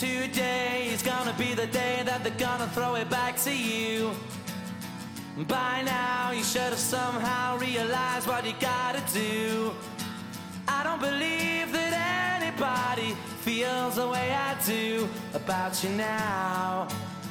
Today is gonna be the day that they're gonna throw it back to you. By now you should have somehow realized what you gotta do. I don't believe that anybody feels the way I do about you now.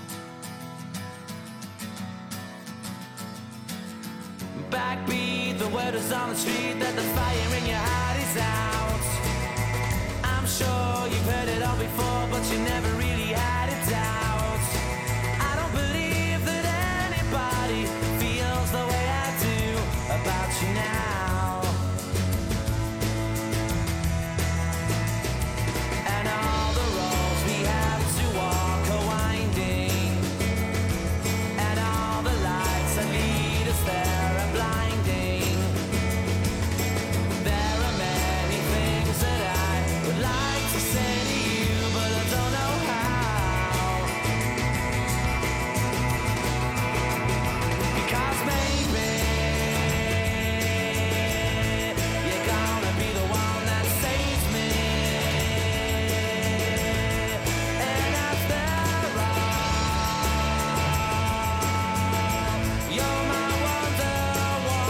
Backbeat, the word is on the street that the fire in your heart is out. I'm sure you've heard it all before, but you never really had a doubt. I don't believe that anybody feels the way I do about you now. And all the roads we have to walk are winding, and all the lights that lead us there are blinding. There are many things that I would like to say to you, but I don't know how. Because maybe you're gonna be the one that saves me. And after all, you're my Wonderwall.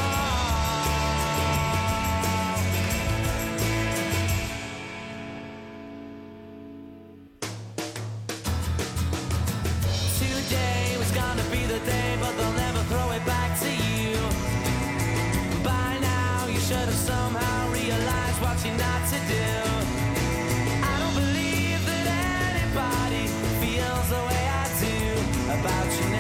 Today was gonna be the day, but they'll never throw it back to you. By now you should have somehow realized what you're not to do. I don't believe that anybody feels the way I do about you